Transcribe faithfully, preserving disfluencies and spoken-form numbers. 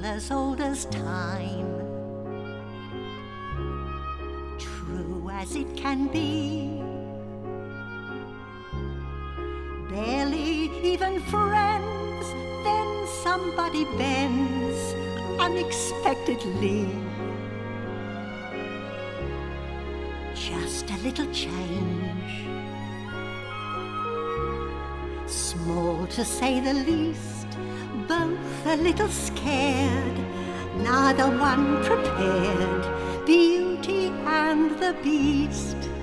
tale as old as time, true as it can be. Barely even friends, then somebody bends unexpectedly. Just a little change, small to say the least, both a little scared, neither one prepared, Beauty and the Beast.